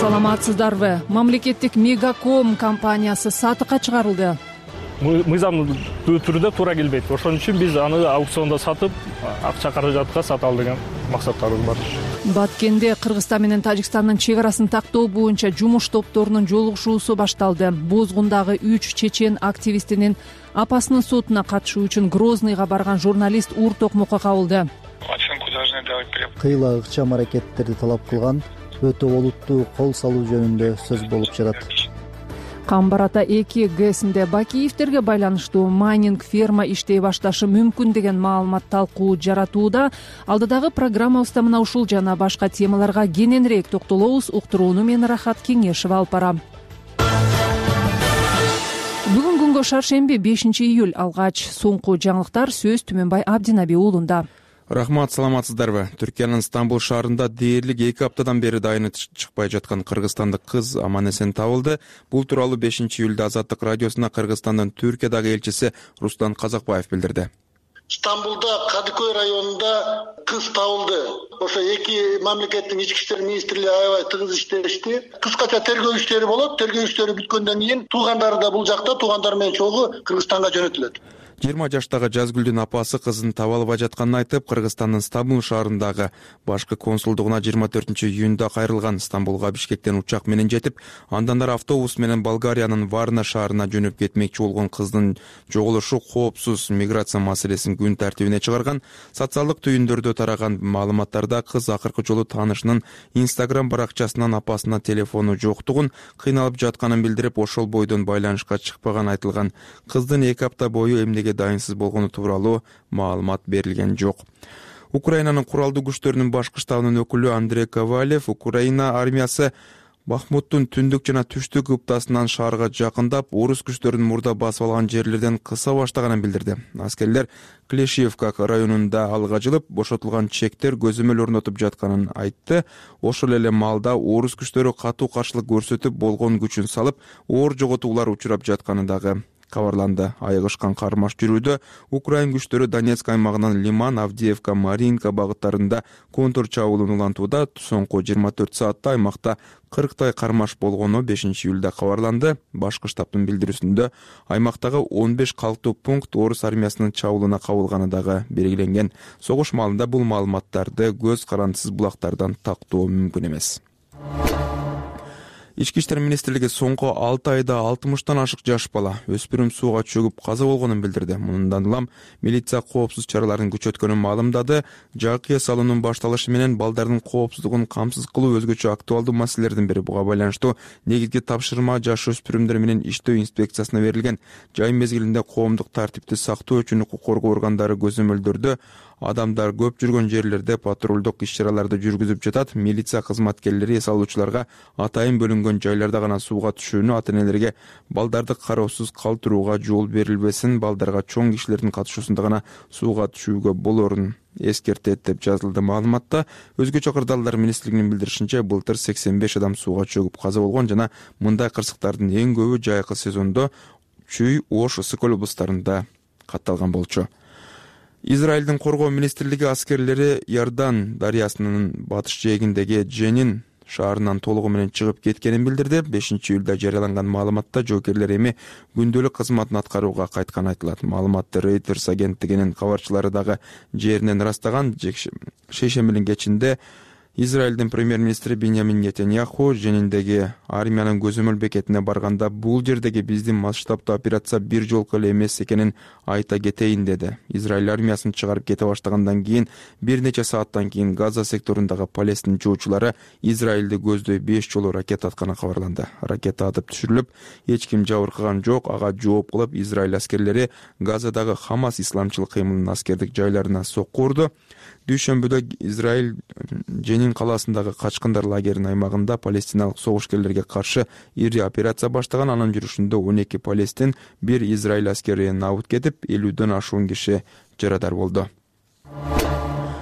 Саламатсыздарбы? Мамлекеттик Мегаком компаниясы сатыкка чыгарылды. Мыйзамдуу түрдө туура келбейт. Ошон үчүн биз аны аукциондо сатып, акча каражатка саталы деген максаттарыбыз бар. Баткенде Кыргызстан менен Тажикстандын чек арасын тактоо боюнча жумуш топторунун жолугушуусу башталды. Бозгундагы 3 чечен активистинин апасынын сотуна катышуу үчүн Грозныйга барган журналист уур токмокко кабылды. Кыйла ыкчам аракеттерди талап кылган өтө олуттуу кол салуу жөнүндө сөз болуп жатат. Камбар ата 2 ГЭСинде Бакиевтерге байланыштуу майнинг ферма иштей башташы мүмкүн деген маалымат талкуу жаратууда. Алдыдагы программабызда мына ушул жана башка темаларга кененирээк токтолобуз. Уктурууну мен Рахат Кеңешева алып барам. Бүгүн күнгө шаршемби 5-июль алгач соңку жаңылыктар сөз Түмөнбай Абдинаби уулунда. Рахмат, саламатсыздарбы? Түркиянын Стамбул шаарында дээрлик 2 аптадан бери дайыны чыкпай жаткан кыргызстандык кыз аман-эсен табылды. Бул тууралуу 5-июлда Азаттык радиосуна Кыргызстандын Түркиядагы элчиси Руслан Казакбаев билдирди. Стамбулда Кадыкөй районунда кыз табылды. Ошо эки мамлекеттин ички иштер министрлиги аябай тыгыз иштешти. Кыскача тергөө иштери болот. Тергөө иштери бүткөндөн кийин туугандары да бул жакта, туугандар менен чогуу Кыргызстанга жөнөтүлөт. 20 жаштагы Жазгүлдүн апасы кызын таба албай жатканын айтып, Кыргызстандын Стамбул шаарындагы башкы консулдугуна 24-июнда кайрылган. Стамбулга Бишкектен учак менен жетип, андан ары автобус менен Болгариянын Варна шаарына жөнөп кетмекчи болгон кыздын жоголушу коопсуз миграция маселесин күн тартибине чыгарган. Социалдык түйүндөрдө тараган маалыматтарда кыз акыркы жолу таанышынын Instagram баракчасынан апасына телефону жоктугун, кыйналып жатканын билдирип, ошол бойдон байланышка чыкпаган айтылган. Кыздын 2 апта бою эмнеге дайынсыз болгону тууралуу маалымат берилген жок. Украинанын куралдуу күчтөрүнүн башкы штабынын өкүлү Андрей Ковалев Украина армиясы Бахмуттун түндүк жана түштүк ыптасынан шаарга жакындап, орус күчтөрүнүн мурда басып алган жерлерден кыса баштаганын билдирди. Аскерлер Клешиевка районунда алга жылып, бошотулган чектер көзөмөл орнотуп жатканын айтты. Ошол эле маалда орус күчтөрү катуу каршылык көрсөтүп, болгон күчүн салып, оор жоготуулар учурап жатканы дагы кабарланды. Айыгышкан кармаш жүрүүдө Украин күчтөрү Донецк аймагынан Лиман, Авдеевка, Маринка багыттарында контур чабуулун улантууда. Соңку 24 саатта аймакта 40 кармаш болгону 5-июлда кабарланды. Башкы штабтын билдирүүсүндө аймактагы 15 калктуу пункт орус армиясынын чабуулуна кабылганы дагы белгиленген. Согуш маалында бул маалыматтарды көз карандысыз булактардан тактоо мүмкүн эмес. Ички иштер министрлиги соңку 6 айда 60тан ашык жаш бала өспүрүм сууга чөгүп каза болгонун билдирди. Мындан улам милиция коопсуз чараларын күчөткөнүн маалымдады. Жакыя салуунун башталышы менен балдардын коопсуздугун камсыз кылуу өзгөчө актуалдуу маселелердин бири. Буга байланыштуу негизги тапшырма жаш өспүрүмдөр менен иштөө инспекциясына берилген. Жай мезгилинде коомдук тартипти сактоо үчүн укук коргоо органдары көзөмөлдөрдө адамдар көп жүргөн жерлерде патрулдук иш-чараларды жүргүзүп жатат. Милиция кызматкерлери эс алуучуларга атайын бөлүнгөн жайларда гана сууга түшүүнү, ата-энелерге балдарды кароосуз калтырууга жол берилбесин, балдарга чоң кишилердин катышуусунда гана сууга түшүүгө болорун эскертет деп жазылды маалыматта. Өзгөчө кырдаалдар министрлигинин билдиришинче, былтыр 85 адам сууга чөгүп каза болгон жана мындай кырсыктардын эң көбү жайкы сезондо Чүй, Ош, Ысык-Көл облустарында катталган болчу. Израилдин коргоо министрлиги аскерлери Иордан дарыясынын батыш жээгиндеги Дженин шаарынан толугу менен чыгып кеткенин билдирди. 5-июлда жарыяланган маалыматта жоокерлер эми күндөлүк кызматын аткарууга кайтканы айтылат. Маалыматты Reuters агенттигинин кабарчылары дагы жеринен ырастаган. Шейшембинин кечинде Израилдин премьер-министри Биньямин Нетаньяху Жениндеги армиянын көзөмөл бекетине барганда, бул жердеги биздин масштабтуу операция бир жолку эле эмес экенин айта кетейин деди. Израиль армиясын чыгарып кете баштагандан кийин бир нече сааттан кийин Газа секторундагы Палестин жоочулары Израилди көздөй 5 жолу ракета атканы кабарланды. Ракета атып түшүрүлүп, эч ким жабыркаган жок. Ага жооп кылып Израиль аскерлери Газадагы Хамас исламчыл кыймылынын аскердик жайларына сокку урду. Дүйшөмбүдө Израиль Женин калаасындагы качкындар лагеринин аймагында палестиналык согушкерлерге каршы ири операция баштаган. Анын жүрүшүндө 12 палестин, 1 Израиль аскери набыт кетип, 50дөн ашуун киши жарадар болду.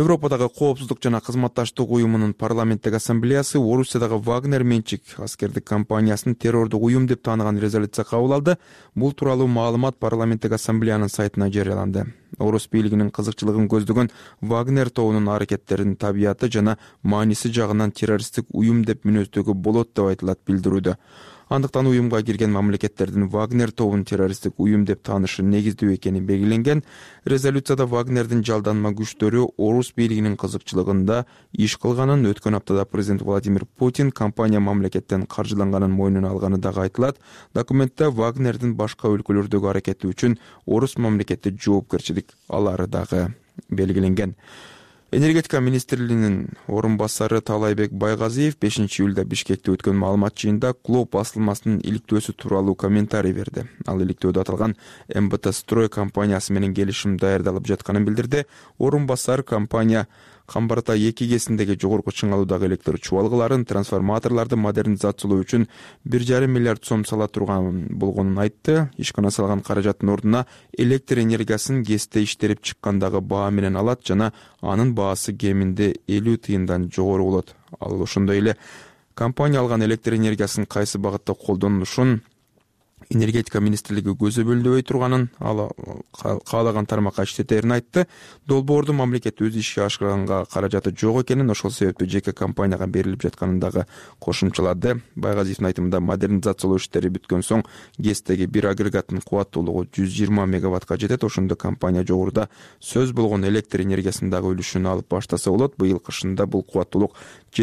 Европадагы коопсуздук жана кызматташтык уюмунун парламенттик ассамблеясы Орусиядагы Вагнер менчик аскердик компаниясын террордук уюм деп тааныган резолюция кабыл алды. Бул тууралуу маалымат парламенттик ассамблеянын сайтына жарыяланды. Орус бийлигинин кызыкчылыгын көздөгөн Вагнер тобунун аракеттеринин табияты жана мааниси жагынан террористтик уюм деп мүнөздөгө болот деп айтылат билдирүүдө. Андыктан уюмга кирген мамлекеттердин Вагнер тобун террористтик уюм деп таанышы негиздүү экени белгиленген. Резолюцияда Вагнердин жалданма күчтөрү орус бийлигинин кызыкчылыгында иш кылганын, өткөн аптада президент Владимир Путин компания мамлекеттен каржыланганын мойнуна алганы дагы айтылат. Документте Вагнердин башка өлкөлөрдөгү аракети үчүн орус мамлекети жоопкерчилик алары дагы белгиленген. Энергетика министрлигинин орун басары Талайбек Байгазиев 5-июлда Бишкекте өткөн маалымат жыйынында клуб басылмасынын иликтөөсү тууралуу комментарий берди. Ал иликтөөдө аталган МБТ Строй компаниясы менен келишим даярдалып жатканын билдирди. Орун басар компания Камбарата 2 кесиндеги жогорку чыңалуудагы электр чубалгыларын, трансформаторлорду модернизациялоо үчүн 1,5 миллиард сом сала турган болгонун айтты. Ишкана салган каражаттын ордуна электр энергиясын ГЭСте иштелип чыккандагы баа менен алат жана анын баасы кеминде 50 тыйындан жогору болот. Ал ошондой эле компания алган электр энергиясын кайсы багытта колдонушун энергетика министрлиги көзөбөлдөбөй турганын, ал каалаган тармакка иштетерин айтты. Долбоорду мамлекет өз ишке ашырганга каражаты жок экенин, ошол себептүү жеке компанияга берилип жатканын дагы кошумчалады. Байгазиевдин айтымында модернизациялоо иштери бүткөн соң ГЭСтеги бир агрегаттын кубаттуулугу 120 мегаваттка жетет. Ошондо компания жогоруда сөз болгон электр энергиясындагы үлүшүн алып баштаса болот. Быйыл кышында бул кубаттуулук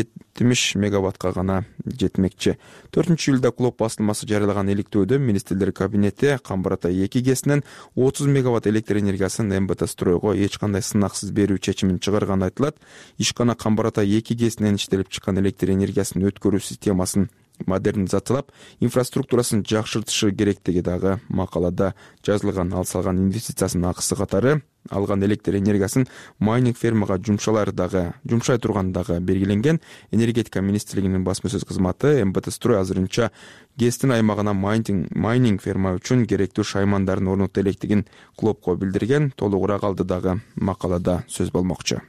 70 мегаваттка гана жетмекчи. 4-июлда клуб басылмасы жарыялаган иликтөөдө министрлер кабинети Камбарата 2 кесинен 30 мегаватт электр энергиясын МБТ Стройго эч кандай сынаксыз берүү чечимин чыгарганы айтылат. Ишкана Камбарата 2 кесинен иштелип чыккан электр энергиясын өткөрүү системасын модернизациялап, инфраструктурасын жакшыртышы керектиги дагы макалада жазылган. Ал салган инвестициясынын акысы катары алган электр энергиясын майнинг фермага жумшай турганы дагы белгиленген. Энергетика министрлигинин басма сөз кызматы МБТ Строй азырынча ГЭСтин аймагына майнинг ферма үчүн керектүү шаймандарын орнотто электигин клубко билдирген. Толугураак алды дагы макалада сөз болмокчу.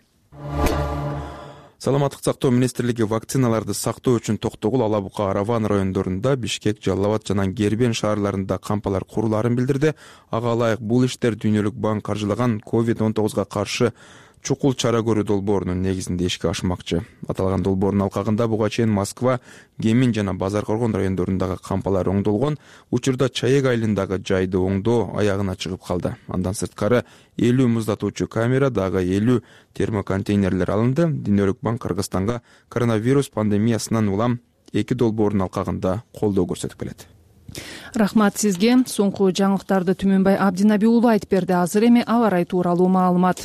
Саламаттык сактоо министрлиги вакциналарды сактоо үчүн Токтогул, Ала Бука, Араван райондорунда, Бишкек, Жалал Абад жана Гербен шаарларында кампалар курулаарын билдирди. Ага ылайык бул иштер Дүйнөлүк банк каржылаган COVID-19 каршы чукул чара көрүү долбоорунун негизинде ишке ашмакчы. Аталган долбоордун алкагында буга чейин Москва, Кемин жана Базар Коргон райондорундагы кампалар оңдолгон. Учурда Чаек айылындагы жайды оңдоо аягына чыгып калды. Андан сырткары 50 муздатуучу камера, дагы 50 термоконтейнерлер алынды. Дүйнөлүк банк Кыргызстанга коронавирус пандемиясынан улам 2 долбоордун алкагында колдоо көрсөтүп келет. Рахмат сизге. Соңку жаңылыктарды Түмөнбай Абдинаби уулу айтып берди. Азыр эми аба ырайы тууралуу маалымат.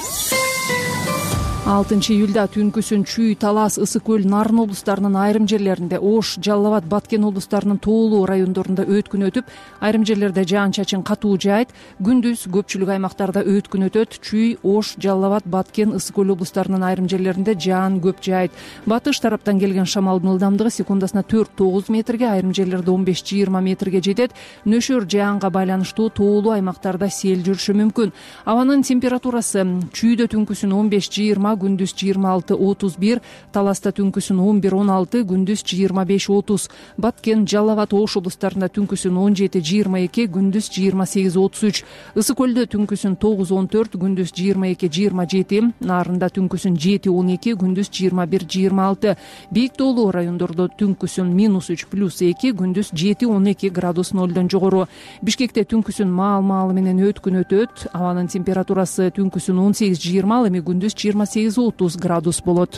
6-июлда түнкүсүн Чүй, Талас, Ысык көл, Нарын облустарынын айрым жерлеринде, Ош, Жалал Абад, Баткен облустарынын тоолуу райондорунда өткүн өтүп, айрым жерлерде жаан-чачын катуу жаайт. Күндүз көпчүлүк аймактарда өткүн өтөт. Чүй, Ош, Жалал Абад, Баткен, Ысык көл облустарынын айрым жерлеринде жаан көп жаайт. Батыш тараптан келген шамалдын ылдамдыгы секундасына 4-9 метрге, айрым жерлерде 15-20 метрге жетет. Нөшөр жаанга байланыштуу тоолуу аймактарда сел жүрүшү мүмкүн. Абанын температурасы Чүйдө түнкүсүн 15-20, күндүз 26-31, Таласта түнкүсүн 11-16, күндүз 25-30, Баткен, Жалал Абад, Ош облустарында түнкүсүн 17-22, күндүз 28-33, Ысык көлдө түнкүсүн 9-14, күндүз 22-27, Нарында түнкүсүн 7-12, күндүз 21-26, Бийик тоолуу райондордо түнкүсүн -3+2, күндүз 7-12 градус 0дон жогору. Бишкекте түнкүсүн маал-маалы менен өткүн өтөт. Абанын температурасы түнкүсүн 18-20, эми күндүз 28-30 градус болот.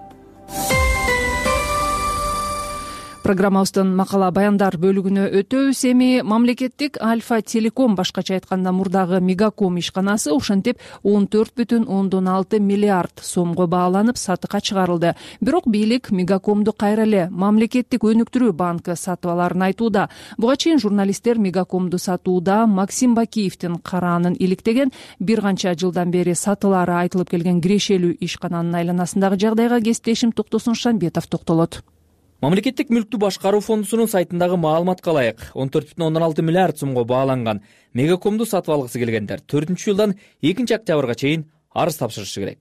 Программабыздын макала баяндар бөлүгүнө өтөбүз. Эми мамлекеттик Альфа Телеком, башкача айтканда мурдагы Мегаком ишканасы ошентип 14,6 миллиард сомго бааланып сатыкка чыгарылды. Бирок бийлик Мегакомду кайра эле мамлекеттик өнүктүрүү банкы сатып аларын айтууда. Буга чейин журналисттер Мегакомду сатууда Максим Бакиевдин караанын иликтеген, бир канча жылдан бери сатылары айтылып келген кирешелүү ишкананын айланасындагы жагдайга кесиптешим Токтосун Шамбетов токтолот. Мамлекеттик мүлктү башкаруу фондусунун сайтындагы маалыматка ылайык 14,6 миллиард сомго бааланган Мегакомду сатып алгысы келгендер 4-июлдан 2 октябрга чейин арыз тапшырышы керек.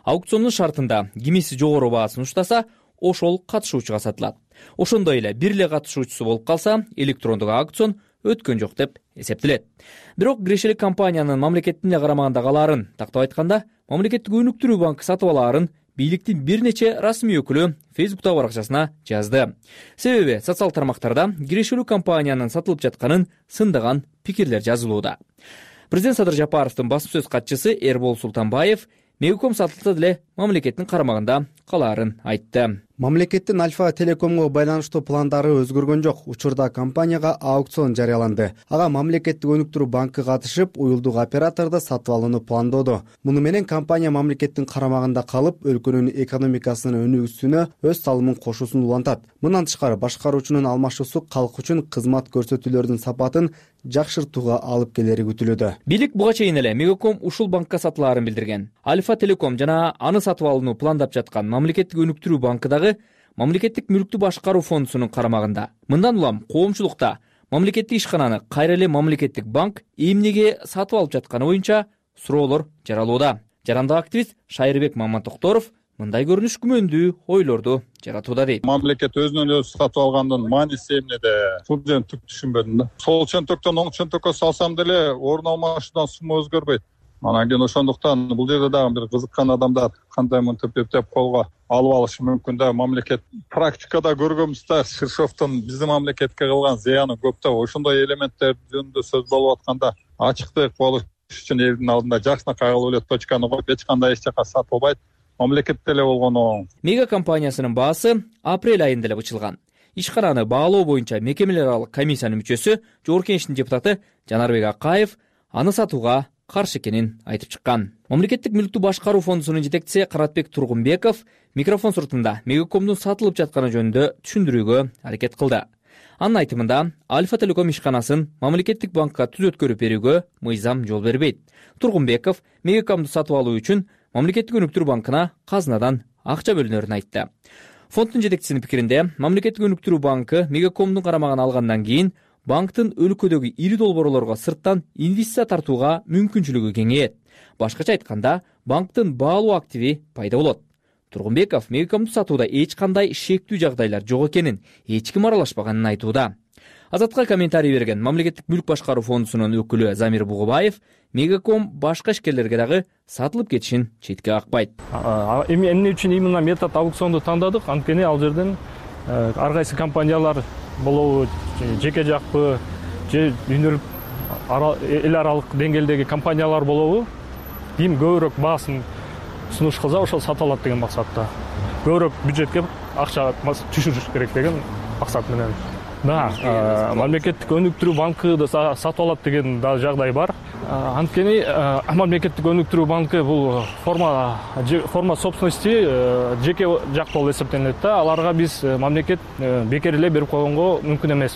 аукциондун шартында кимиси жогору баа сунуштаса, ошол катышуучуга сатылат. Ошондой эле бир эле катышуучусу болуп калса, электрондук аукцион өткөн жок деп эсептелет. Бирок кирешелик компаниянын мамлекеттин эле карамагындагы алаарын, тактап айтканда, мамлекеттик өнүктүрүү банкы сатып алаарын бийликтин бир нече расмий өкүлү Фейсбуктагы баракчасына жазды. Себеби социалдык тармактарда кирешелүү компаниянын сатылып жатканын сындаган пикирлер жазылууда. Президент Садыр Жапаровдун басма сөз катчысы Эрбол Султанбаев Мегаком сатылса деле мамлекеттин карамагында калаарын айтты. Мамлекеттин Альфа Телекомго байланыштуу пландары өзгөргөн жок. Учурда компанияга аукцион жарыяланды. Ага мамлекеттик өнүктүрүү банкы катышып, уюлдук операторду сатып алууну пландоодо. Муну менен компания мамлекеттин карамагында калып, өлкөнүн экономикасынын өнүгүүсүнө өз салымын кошуусун улантат. Мындан тышкары башкаруучунун алмашуусу калк үчүн кызмат көрсөтүүлөрдүн сапатын жакшыртууга алып келери күтүлүүдө. Бийлик буга чейин эле Мегаком ушул банкка сатылаарын билдирген. Альфа Телеком жана аны сатып алууну пландап жаткан мамлекеттик өнүктүрүү банкы дагы мамлекеттик мүлктү башкаруу фондусунун карамагында. Мындан улам коомчулукта мамлекеттик ишкананы кайра эле мамлекеттик банк эмнеге сатып алып жатканы боюнча суроолор жаралууда. Жарандык активист Шайырбек Маматокторов мындай көрүнүш күмөндүү ойлорду жаратууда дейт. Мамлекет өзүнөн өзү сатып алгандын мааниси эмнеде? Бул жөн түк түшүнбөдүм да. Сол чөнтөктөн оң чөнтөккө салсам деле орун алмашуудан сума өзгөрбөйт. Анан кийин ошондуктан бул жерде дагы бир кызыккан адамдар кандай мынтип эптеп колго алып алышы мүмкүн да. Мамлекет практикада көргөнбүз да, Ширшовдун биздин мамлекетке кылган зыяны көп да. Ошондой элементтер жөнүндө сөз болуп атканда ачыктык болуш үчүн элдин алдында жакшынакай кылып эле точканы коюп эч кандай эч жака сатылбайт. Мамлекетте эле болгону. Мега компаниясынын баасы апрель айында эле бычылган. Ишкананы баалоо боюнча мекемелер аралык комиссиянын мүчөсү, Жогорку Кеңештин депутаты Жанарбек Акаев аны сатууга каршы экенин айтып чыккан. Мамлекеттик мүлктү башкаруу фондусунун жетекчиси Каратбек Тургунбеков микрофон суртунда Мегакомдун сатылып жатканы жөнүндө түшүндүрүүгө аракет кылды. Анын айтымында Альфа Телеком ишканасын мамлекеттик банкка түз өткөрүп берүүгө мыйзам жол бербейт. Тургунбеков Мегакомду сатып алуу үчүн мамлекеттик өнүктүрүү банкына казынадан акча бөлүнөрүн айтты. Фонддун жетекчисинин пикиринде, мамлекеттик өнүктүрүү банкы Мегакомдун карамагына алгандан кийин банктын өлкөдөгү ири долбоорлорго сырттан инвестиция тартууга мүмкүнчүлүгү кеңейет. Башкача айтканда, банктын баалуу активи пайда болот. Тургунбеков Мегакомду сатууда эч кандай шектүү жагдайлар жок экенин, эч ким аралашпаганын айтууда. Азатка комментарий берген мамлекеттик мүлк башкаруу фондусунун өкүлү Замир Бугубаев Мегаком башка ишкерлерге дагы сатылып кетишин четке какпайт. Эмне үчүн именно метод аукционду тандадык? Анткени ал жерден ар кайсы компаниялар болобу, жеке жакпы, же дүйнөлүк эл аралык деңгээлдеги компаниялар болобу, ким көбүрөөк баасын сунуш кылса ошол сата алат деген максатта. Көбүрөөк бюджетке акча түшүрүш керек деген максат менен. Да, мамлекеттик өнүктүрүү банкы да сатып алат деген да жагдай бар. Анткени мамлекеттик өнүктүрүү банкы бул форма собственности жеке жак болуп эсептелет да. Аларга биз мамлекет бекер эле берип койгонго мүмкүн эмес.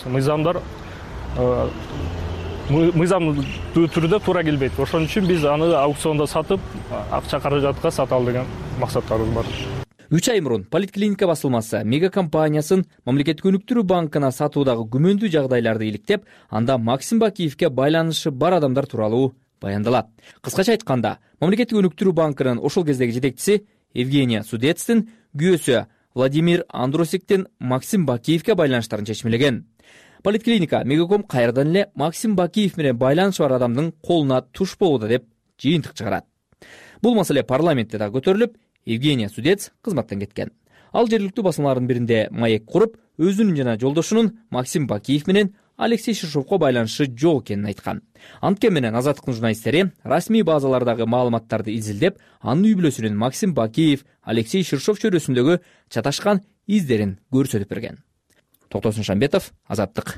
Мыйзам түрүндө туура келбейт. Ошон үчүн биз аны аукциондо сатып, акча каражатка сата ал деген максаттарыбыз бар. 3 ай мурун Политклиника басылмасы Мега компаниясын мамлекеттик өнүктүрүү банкына сатуудагы күмөндүү жагдайларды иликтеп, анда Максим Бакиевке байланышы бар адамдар тууралуу баяндалат. Кыскача айтканда, мамлекеттик өнүктүрүү банкынын ошол кездеги жетекчиси Евгения Судецтин күйөөсү Владимир Андросиктин Максим Бакиевке байланыштарын чечмелеген. Политклиника Мегаком кайрадан эле Максим Бакиев менен байланышы бар адамдын колуна туш болууда деп жыйынтык чыгарат. Бул маселе парламентте да көтөрүлүп, Евгения Судец кызматтан кеткен. Ал жергиликтүү басмалардын биринде маек куруп, өзүнүн жана жолдошунун Максим Бакиев менен Алексей Ширшовко байланышы жок экенин айткан. Анткени менен Азаттыктын журналисттери расмий базалардагы маалыматтарды изилдеп, анын үй бүлөсүнүн Максим Бакиев, Алексей Ширшов чөйрөсүндөгү чаташкан издерин көрсөтүп берген. Токтосун Шамбетов, Азаттык.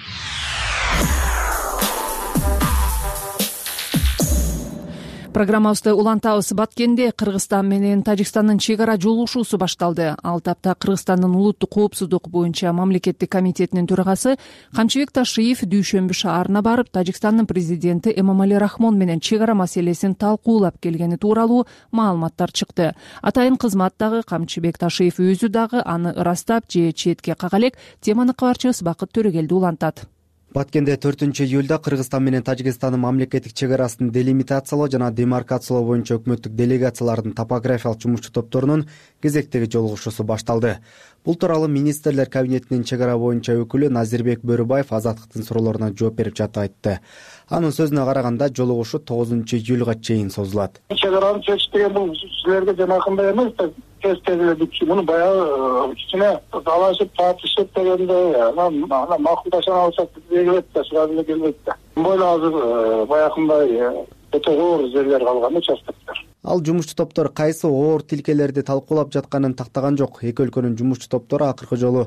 Программабызды улантабыз. Баткенде Кыргызстан менен Тажикстандын чек ара жолугушуусу башталды. Ал тапта Кыргызстандын улуттук коопсуздук боюнча мамлекеттик комитетинин төрагасы Камчыбек Ташиев Дүйшөмбү шаарына барып, Тажикстандын президенти Эмомали Рахмон менен чек ара маселесин талкуулап келгени тууралуу маалыматтар чыкты. Атайын кызмат дагы Камчыбек Ташиев өзү дагы аны ырастап же четке кага элек. Теманы кабарчыбыз Бакыт Төрөгелди улантат. Баткенде 4-июлда Кыргызстан менен Тажикстандын мамлекеттик чек арасын делимитациялоо жана демаркациялоо боюнча өкмөттүк делегациялардын топографиялык жумушчу топторунун кезектеги жолугушуусу башталды. Бул тууралуу министрлер кабинетинин чек ара боюнча өкүлү Назирбек Бөрүбаев Азаттыктын суроолоруна жооп берип жатып айтты. Анын сөзүнө караганда жолугушуу 9-июлга чейин созулат. Чек араны чечиш деген бул силерге жанакындай эмес да. Тез эле бүтчү. Муну баягы кичине талашып, тартышып дегендей, анан макулдашып алсак келбейт да, сразу эле келбейт да. Бойло азыр баягындай өтө оор жерлер калган участоктор. Ал жумушчу топтор кайсы оор тилкелерди талкуулап жатканын тактаган жок. Эки өлкөнүн жумушчу топтору акыркы жолу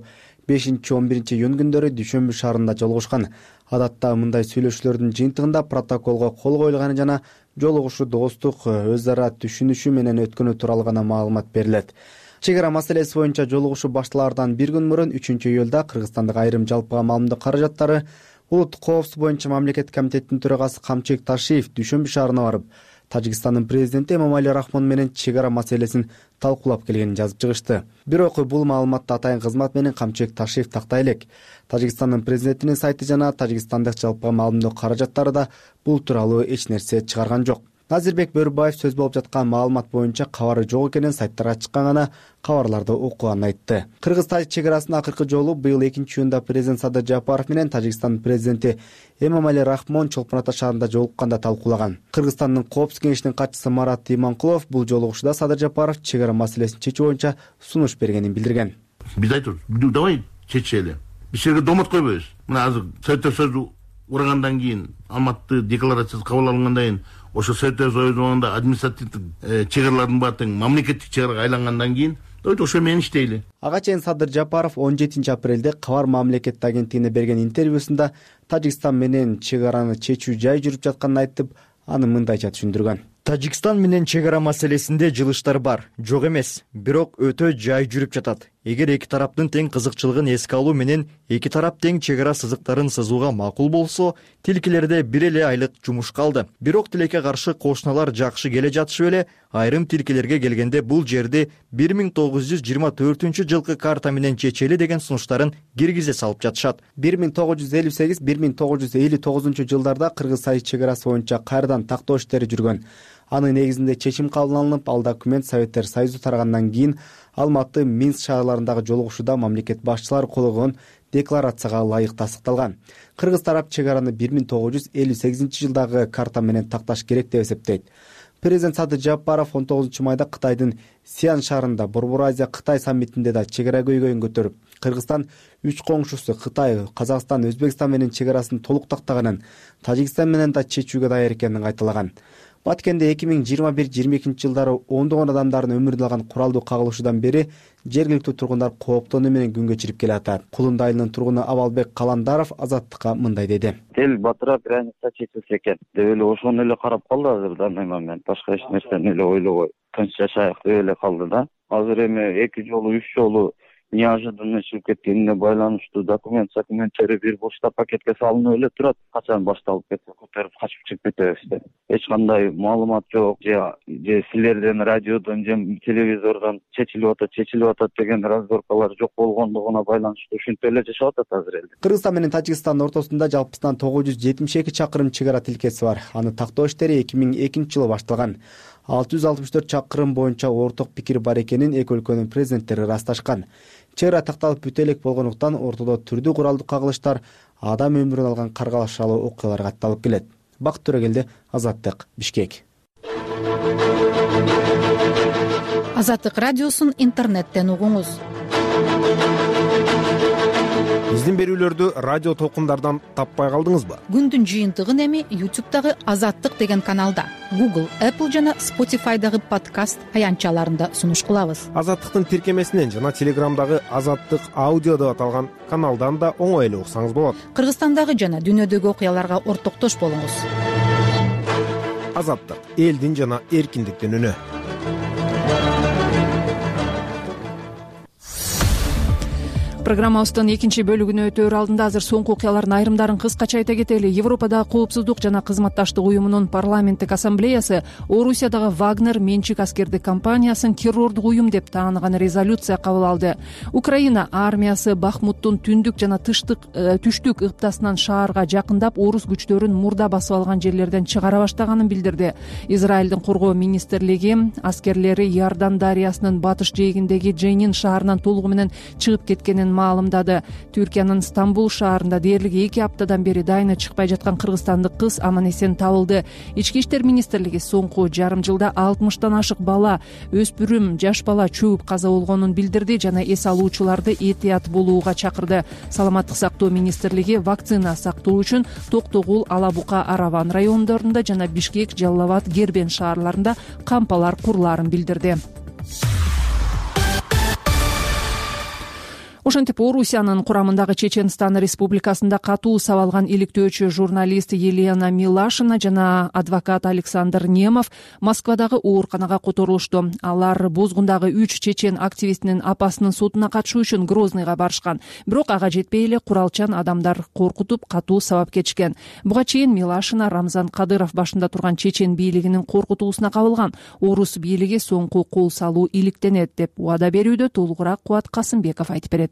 5-11 июнь күндөрү Дүйшөмбү шаарында жолугушкан. Адатта мындай сүйлөшүүлөрдүн жыйынтыгында протоколго кол коюлганы жана жолугушуу достук, өз ара түшүнүшүү менен өткөнү тууралуу гана маалымат берилет. Чек ара маселеси боюнча жолугушуу башталаардан бир күн мурун 3-июлда Кыргызстандык айрым жалпыга маалымдуу каражаттары улуттук коопсуздук боюнча мамлекеттик комитеттин төрагасы Камчек Ташиев Дүйшөмбү шаарына барып, Тажикстандын президенти Эмомали Рахмон менен чек ара маселесин талкуулап келгенин жазып чыгышты. Бирок бул маалыматты атайын кызмат менен Камчек Ташиев тактай элек. Тажикстандын президентинин сайты жана Тажикстандык жалпыга маалымдоо каражаттары да бул тууралуу эч нерсе чыгарган жок. Назирбек Бөрүбаев сөз болуп жаткан маалымат боюнча кабары жок экенин сайттарга чыккан гана кабарларды окуганын айтты. Кыргыз-Тажик чек арасына акыркы жолу быйыл 2-июнда президент Садыр Жапаров менен Тажикстандын президенти Эмомали Рахмон Чолпон Ата шаарында жолукканда талкуулаган. Кыргызстандын коопсуздук кеңешинин катчысы Марат Иманкулов бул жолугушууда Садыр Жапаров чек ара маселесин чечүү боюнча сунуш бергенин билдирген. Биз айтабыз, давай чечели. Биз жерге домот койбойбуз. Мына азыр Советтер Союзу урагандан кийин, Алматы декларациясы кабыл алынгандан кийин, ошо Советтер Союзунда административдик чек аралардын баары мамлекеттик чек арага айлангандан кийин ошо менен иштейли. Ага чейин Садыр Жапаров 17 апрелде Кабар мамлекеттик агенттигине берген интервьюсунда Тажикстан менен чек араны чечүү жай жүрүп жатканын айтып, аны мындайча түшүндүргөн. Тажикстан менен чек ара маселесинде жылыштар бар, жок эмес, бирок өтө жай жүрүп жатат. Эгер эки тараптын тең кызыкчылыгын эске алуу менен эки тарап тең чек ара сызыктарын сызууга макул болсо, тилкелерде бир эле айлык жумуш калды. Бирок тилекке каршы кошуналар жакшы келе жатышып эле, айрым тилкелерге келгенде бул жерди 1924-жылкы карта менен чечели деген сунуштарын киргизе салып жатышат. 1958-1959 жылдарда Кыргыз-Тажик чек арасы боюнча кайрадан тактоо иштери жүргөн. Анын негизинде чечим кабыл алынып, ал документ Советтер Союзу тарагандан кийин Алматы, Минск шаарларындагы жолугушууда мамлекет башчылары кол койгон декларацияга ылайык тастыкталган. Кыргыз тарап чек араны 1958-жылдагы карта менен такташ керек деп эсептейт. Президент Садыр Жапаров 19-майда Кытайдын Сиан шаарында Борбор Азия Кытай саммитинде да чек ара көйгөйүн көтөрүп, Кыргызстан үч коңшусу Кытай, Казакстан, Өзбекстан менен чек арасын толук тактаганын, Тажикстан менен да чечүүгө даяр экенин айтылаган. Баткенде 2021-22 жылдары ондогон адамдардын өмүрүн алган куралдуу кагылышуудан бери жергиликтүү тургундар кооптонуу менен күн кечирип келатат. Кулунду айылынын тургуну Абалбек Каландаров Азаттыкка мындай деди. Эл батырап граница чечилсе экен деп эле ошону эле карап калды азыр данный момент. Башка эч нерсени эле ойлобой тынч жашайык деп эле калды да. Азыр эми 2 жолу 3 жолу неожиданно чыгып кеткенине байланыштуу документтери бир бушта пакетке салынып эле турат. Качан башталып кетсе көтөрүп качып чыгып кетебиз да. Эч кандай маалымат жок, же силерден радиодон же телевизордон чечилип атат деген разборкалар жок болгондугуна байланыштуу ушинтип эле жашап атат азыр элде. Кыргызстан менен Тажикстандын ортосунда жалпысынан 972 чакырым чек ара тилкеси бар. Аны тактоо иштери 2002-жылы башталган. 664 чакырым боюнча орток пикир бар экенин эки өлкөнүн президенттери ырасташкан. Чек ара такталып бүтө элек болгондуктан ортодо түрдүү куралдуу кагылыштар, адам өмүрүн алган каргалашалуу окуялар катталып келет. Бакыт Төрөгелди, Азаттык, Бишкек. Азаттык радиосун интернеттен угуңуз. Биздин берүүлөрдү радио толкундардан таппай калдыңызбы? Күндүн жыйынтыгын эми YouTube'дагы Азаттык деген каналда, Google, Apple жана Spotify'дагы подкаст аянтчаларында сунуш кылабыз. Азаттыктын тиркемесинен жана Телеграмдагы Азаттык аудио деп аталган каналдан да оңой эле уксаңыз болот. Кыргызстандагы жана дүйнөдөгү окуяларга ортоктош болуңуз. Азаттык, элдин жана эркиндиктин үнү. Программабыздын экинчи бөлүгүнө өтөөр алдында азыр соңку окуялардын айрымдарын кыскача айта кетели. Европадагы коопсуздук жана кызматташтык уюмунун парламенттик ассамблеясы Орусиядагы Вагнер менчик аскердик компаниясын террордук уюм деп тааныган резолюция кабыл алды. Украина армиясы Бахмуттун түндүк жана түштүк ыптасынан шаарга жакындап, орус күчтөрүн мурда басып алган жерлерден чыгара баштаганын билдирди. Израилдин коргоо министрлиги аскерлери Иордан дарыясынын батыш жээгиндеги Дженин шаарынан толугу менен чыгып кеткенин маалымдады. Түркиянын Стамбул шаарында дээрлик 2 аптадан бери дайыны чыкпай жаткан кыргызстандык кыз аман эсен табылды. Ички иштер министрлиги соңку жарым жылда 60тан ашык бала, өспүрүм, жаш бала чөгүп каза болгонун билдирди жана эс алуучуларды этият болууга чакырды. Саламаттык сактоо министрлиги вакцина сактоо үчүн Токтогул, Ала Бука, Араван райондорунда жана Бишкек, Жалал Абад, Гербен шаарларында кампалар курулаарын билдирди. Ошентип Орусиянын курамындагы Чеченстан республикасында катуу сабалган иликтөөчү журналист Елена Милашина жана адвокат Александр Немов Москвадагы ооруканага которулушту. Алар Бозгундагы 3 чечен активистинин апасынын сотуна катышуу үчүн Грозныйга барышкан. Бирок ага жетпей эле куралчан адамдар коркутуп катуу сабап кетишкен. Буга чейин Милашина Рамзан Кадыров башында турган чечен бийлигинин коркутуусуна кабылган. Орус бийлиги соңку кол салуу иликтенет деп убада берүүдө. Толугураак Кубат Касымбеков айтып берет.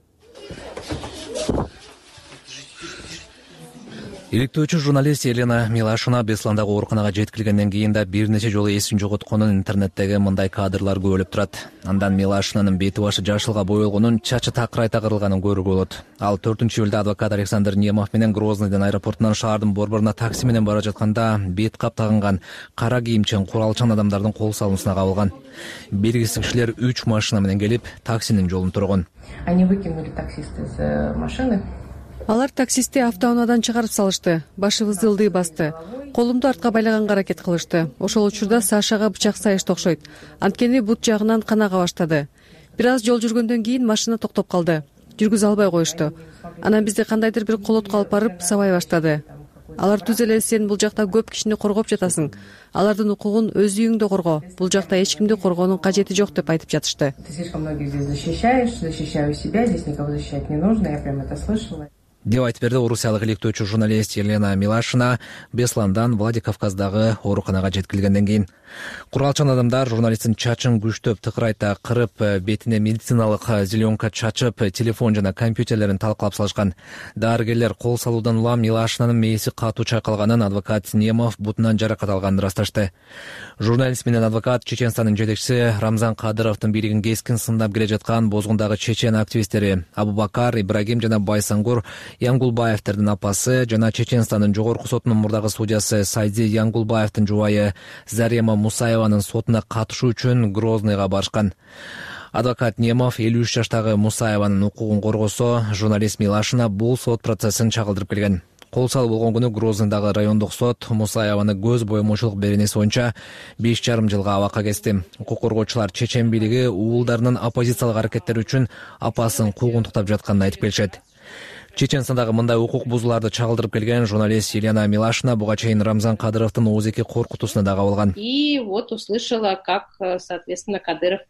Иликтөөчү журналист Елена Милашина Бесландагы ооруканага жеткирилгенден кийин да бир нече жолу эсин жоготконун интернеттеги мындай кадрлар көбөлүп турат. Андан Милашинанын бети башы жашылга боелгонун, чачы такырайта кырылганын көрүүгө болот. Ал 4-июлда адвокат Александр Немов менен Грозныйдын аэропортунан шаардын борборуна такси менен бара жатканда бет кап тагынган кара кийимчен куралчан адамдардын кол салуусуна кабылган. Белгисиз кишилер 3 машина менен келип таксинин жолун тургон. Они выкинули таксиста из машины. Алар таксисти автоунаадан чыгарып салышты. Башыбызды ылдый басты. Колумду артка байлаганга аракет кылышты. Ошол учурда Сашага бычак сайышты окшойт. Анткени бут жагынан кан ага баштады. Бир аз жол жүргөндөн кийин машина токтоп калды. Жүргүзө албай коюшту. Анан бизди кандайдыр бир колотко алып барып сабай баштады. Алар түз эле сен бул жакта көп кишини коргоп жатасың. Алардын укугун өз үйүңдө корго. Бул жакта эч кимди коргоонун кажети жок деп айтып жатышты. Ты слишком многих здесь защищаешь, защищаю себя, здесь никого защищать не нужно, я прям это слышала. Деп айтып берди орусиялык иликтөөчү журналист Елена Милашина Бесландан Владикавказдагы ооруканага жеткирилгенден кийин. Куралчан адамдар журналисттин чачын күчтөп тыкырайта кырып, бетине медициналык зеленка чачып, телефон жана компьютерлерин талкалап салышкан. Дарыгерлер кол салуудан улам Милашинанын мээси катуу чайкалганын, адвокат Немов бутунан жаракат алганын ырасташты. Журналист менен адвокат Чеченстандын жетекчиси Рамзан Кадыровдун бийлигин кескин сындап келе жаткан Бозгундагы чечен активисттери Абубакар, Ибрагим жана Байсангур Янгулбаевтердин апасы жана Чеченстандын жогорку сотунун мурдагы судьясы Сайди Янгулбаевдин жубайы Зарема Мусаеванын сотуна катышуу үчүн Грознойго барышкан. Адвокат Немов 53 жаштагы Мусаеванын укугун коргосо, журналист Милашина бул сот процессин чагылдырып келген. Кол салуу болгон күнү Грознойдагы райондук сот Мусаеваны көз боемочулук беренеси боюнча 5,5 жылга абакка кести. Укук коргоочулар чечен бийлиги уулдарынын оппозициялык аракеттери үчүн апасын куугунтуктап жатканын айтып келишет. Чеченстандагы мындай укук бузууларды чагылдырып келген журналист Елена Милашина буга чейин Рамзан Кадыровдун ооздеги коркутуусуна да кабылган. И вот услышала, как, соответственно, Кадыров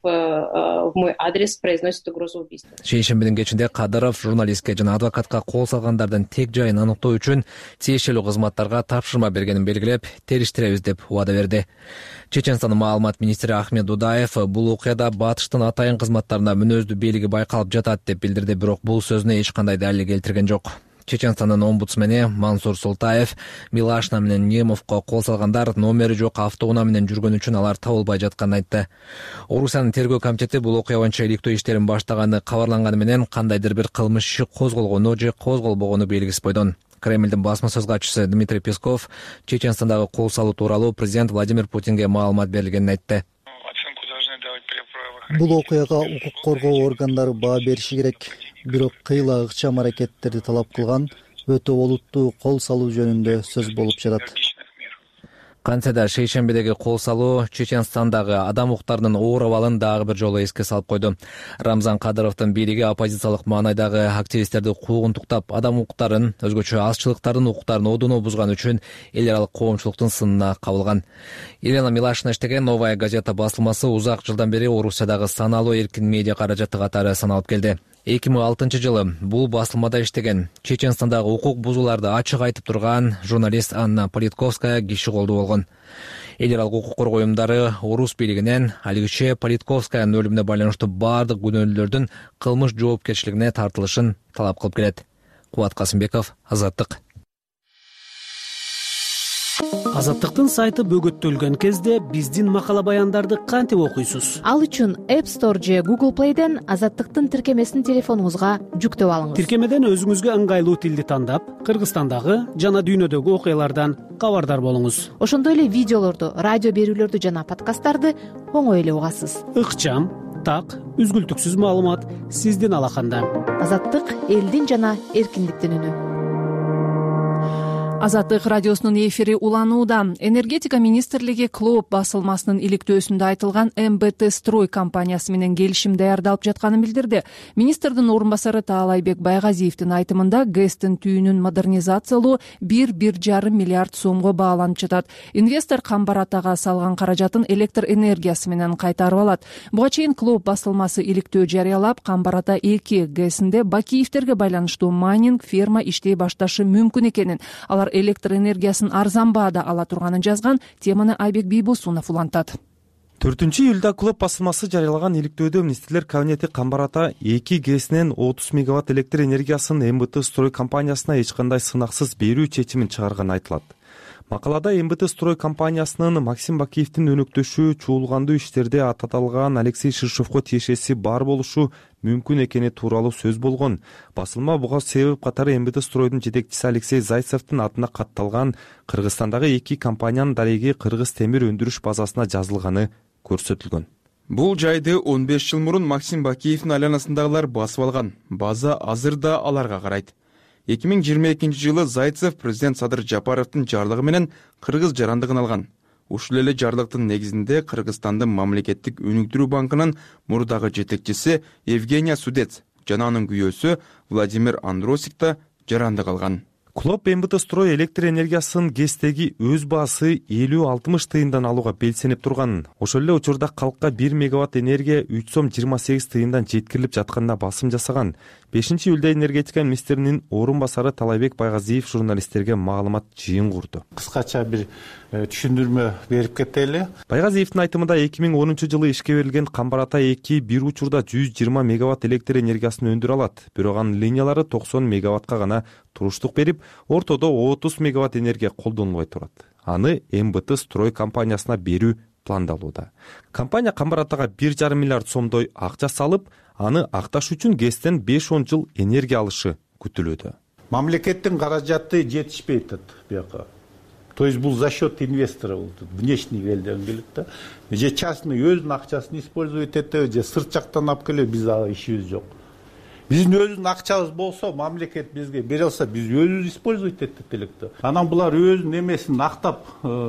в мой адрес произносит угрозу убийства. Шейшембинин кечинде Кадыров журналистке жана адвокатка кол салгандардын тек жайын аныктоо үчүн тиешелүү кызматтарга тапшырма бергенин белгилеп, териштиребиз деп убада берди. Чеченстандын маалымат министри Ахмед Дудаев бул окуяда батыштын атайын кызматтарында мүнөздүү белги байкалып жатат деп билдирди, бирок бул сөзүнө эч кандай далил келтирген жок. Чеченстандын омбудсмени Мансур Султаев Милашина менен Немовго кол салгандар номери жок автоунаа менен жүргөн үчүн алар табылбай жатканын айтты. Орусиянын тергөө комитети бул окуя боюнча иликтөө иштерин баштаганы кабарланганы менен кандайдыр бир кылмыш иши козголгону же козголбогону белгисиз бойдон. Кремлдин басма сөз катчысы Дмитрий Песков Чеченстандагы кол салуу тууралуу президент Владимир Путинге маалымат берилгенин айтты. Бул окуяга укук коргоо органдары баа бериши керек. Бирок кыйла ыкчам аракеттерди талап кылган өтө олуттуу кол салуу жөнүндө сөз болуп жатат. Кантсе да шейшембедеги кол салуу Чеченстандагы адам укуктарынын оор абалын дагы бир жолу эске салып койду. Рамзан Кадыровдун бийлиги оппозициялык маанайдагы активисттерди куугунтуктап, адам укуктарын, өзгөчө азчылыктардын укуктарын одуно бузган үчүн эл аралык коомчулуктун сынына кабылган. Елена Милашина иштеген Новая газета басылмасы узак жылдан бери Орусиядагы саналуу эркин медиа каражаты катары саналып келди. 2006-жылы бул басылмада иштеген, Чеченстандагы укук бузууларды ачык айтып турган журналист Анна Политковская киши колду болгон. Эл аралык укук коргоо уюмдары Орус бийлигинен алигиче Политковскаянын өлүмүнө байланыштуу бардык күнөөлүүлөрдүн кылмыш жоопкерчилигине тартылышын талап кылып келет. Кубат Касымбеков, Азаттык. Азаттыктын сайты бөгөттөлгөн кезде биздин макала баяндарды кантип окуйсуз? Ал үчүн App Store же Google Play'ден Азаттыктын тиркемесин телефонуңузга жүктөп алыңыз. Тиркемеден өзүңүзгө ыңгайлуу тилди тандап, Кыргызстандагы жана дүйнөдөгү окуялардан кабардар болуңуз. Ошондой эле видеолорду, радио берүүлөрдү жана подкасттарды оңой эле угасыз. Ыкчам, так, үзгүлтүксүз маалымат сиздин алаканда. Азаттык элдин жана эркиндиктин үнү. Азаттык радиосунун эфири уланууда. Энергетика министрлиги Клоп басылмасынын иликтөөсүндө айтылган МБТ Строй компаниясы менен келишим даярдалып жатканын билдирди. Министрдин орун басары Таалайбек Байгазиевдин айтымында ГЭСтин түйүнүн модернизациялоо 1,5 миллиард сомго бааланып жатат. Инвестор Камбар Атага салган каражатын электр энергиясы менен кайтарып алат. Буга чейин Клоп басылмасы иликтөө жарыялап, Камбар Ата 2 ГЭСинде Бакиевтерге байланыштуу майнинг ферма иштей башташы мүмкүн экенин, алар электр энергиясын арзан баада ала турганын жазган. Теманы Айбек Бийбосунов улантат. 4-июлда Клоп басылмасы жарыялаган иликтөөдө министрлер кабинети Камбар Ата 2 ГЭСинен 30 мегаватт электр энергиясын МБТ Строй компаниясына эч кандай сынаксыз берүү чечимин чыгарганы айтылат. Макалада МБТ Строй компаниясынын Максим Бакиевдин өнөктөшү чуулгандуу иштерде аталган Алексей Ширшовго тиешеси бар болушу мүмкүн экени тууралуу сөз болгон. Басылма буга себеп катары МБТ Стройдун жетекчиси Алексей Зайцевдин атына катталган Кыргызстандагы 2 компаниянын дареги Кыргыз темир өндүрүш базасына жазылганы көрсөтүлгөн. Бул жайды 15 жыл мурун Максим Бакиевдин айланасындагылар басып алган. База азыр да аларга карайт. 2022-жылы Зайцев президент Садыр Жапаровдун жарлыгы менен Кыргыз жарандыгын алган. Ушул эле жарлыктын негизинде Кыргызстандын мамлекеттик өнүктүрүү банкынын мурдагы жетекчиси Евгения Судец жана анын күйөөсү Владимир Андросик да жарандык алган. Клоп МБТ Строй электр энергиясын ГЭСтеги өз баасы 50-60 тыйындан алууга белсенип турганын, ошол эле учурда калкка 1 мегаватт энергия 3 сом 28 тыйындан жеткирилип жатканына басым жасаган. 5-июлда энергетика министринин орун басары Таалайбек Байгазиев журналисттерге маалымат жыйын курду. Кыскача бир түшүндүрмө берип кетели. Байгазиевдин айтымында 2010-жылы ишке берилген Камбар Ата 2 бир учурда 120 мегаватт электр энергиясын өндүрө алат. Бирок анын линиялары 90 мегаваттка гана туруштук берип, ортодо 30 мегаватт энергия колдонулбай турат. Аны МБТ Строй компаниясына берүү пландалууда. Компания Камбар Атага 1,5 миллиард сомдой акча салып, аны акташ үчүн ГЭСтен 5-10 жыл энергия алышы күтүлүүдө. Мамлекеттин каражаты жетишпей атат бияка. То есть бул за счет инвестора болду. Внешний элден келет да. Же частный өзүнүн акчасын использовать этеби, же сырт жактан алып келеби, биз ага ишибиз жок. Биздин өзүнүн акчабыз болсо, мамлекет бизге бере алса, биз өзүбүз использовать этет элек да. Анан булар өзүнүн эмесин актап,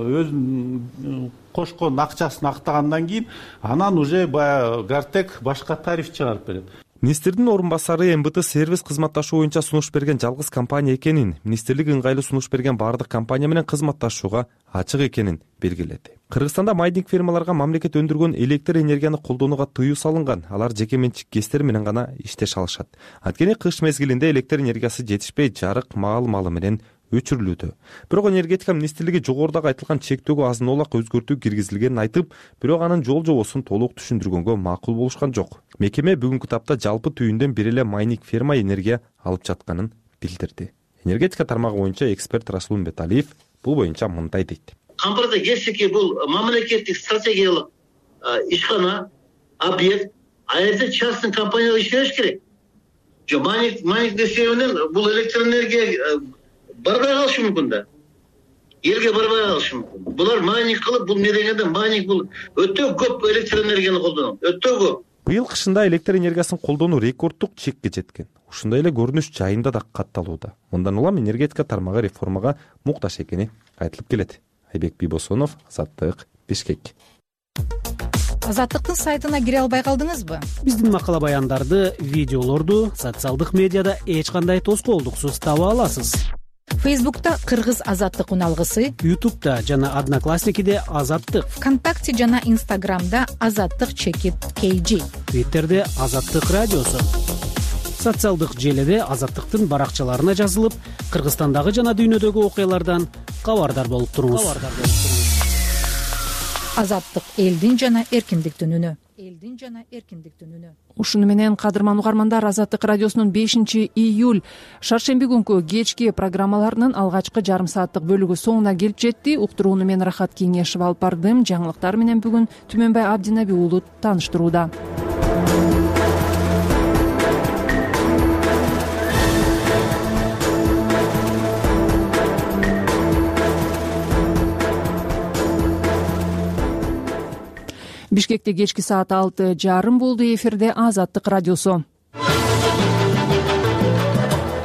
өзүнүн кошкон акчасын актагандан кийин, анан уже баягы Гартек башка тариф чыгарып берет. Министрдин орун басары МБТ сервис кызматташуу боюнча сунуш берген жалгыз компания экенин, министрлик ыңгайлуу сунуш берген бардык компания менен кызматташууга ачык экенин белгиледи. Кыргызстанда майнинг фермаларга мамлекет өндүргөн электр энергияны колдонууга тыюу салынган. Алар жеке менчик ГЭСтер менен гана иштеше алышат. Анткени кыш мезгилинде электр энергиясы жетишпей, жарык маал-малы менен өчүрүлүүдө. Бирок энергетика министрлиги жогорудагы айтылган чектөөгө азын-олак өзгөртүү киргизилгенин айтып, бирок анын жол-жобосун толук түшүндүргөнгө макул болушкан жок. Мекеме бүгүнкү тапта жалпы түйүндөн бир эле майнинг ферма энергия алып жатканын билдирди. Энергетика тармагы боюнча эксперт Расул Мбеталиев бул боюнча мындай дейт. Камбарда ГЭСтеги бул мамлекеттик стратегиялык ишкана, объект, а жерде частный компания иштеш керек. Жо майнинг десегенен бул электр энергия барбай калышы мүмкүн да. Элге барбай калышы мүмкүн. Булар майнинг кылып, бул не дегенде майнинг бул өтө көп электр энергияны колдонот. Өтө көп. Быйыл кышында электр энергиясын колдонуу рекорддук чекке жеткен. Ушундай эле көрүнүш жайында да катталууда. Мындан улам энергетика тармагы реформага муктаж экени айтылып келет. айбек бийбосонов, Азаттык, Бишкек. Азаттыктын сайтына кире албай калдыңызбы? Биздин макала баяндарды, видеолорду социалдык медиада эч кандай тоскоолдуксуз таба аласыз. Фейсбукта Кыргыз Азаттык уналгысы, Ютубта жана Одноклассникиде Азаттык, ВКонтакте жана Инстаграмда Азаттык _KG, Твиттерде Азаттык радиосу. Социалдык желеде Азаттыктын баракчаларына жазылып, Кыргызстандагы жана дүйнөдөгү окуялардан кабардар болуп туруңуз. Азаттык элдин жана эркиндиктин үнү. Ушуну менен кадырман угармандар, Азаттык радиосунун 5-июль шаршемби күнкү кечки программаларынын алгачкы жарым сааттык бөлүгү соңуна келип жетти. Уктурууну мен Рахат Кеңешов алып бардым. Жаңылыктар менен бүгүн Түмөнбай Абдинаби уулу тааныштырууда. Бишкекте кечки саат 6:30 болду. Эфирде Азаттык радиосу.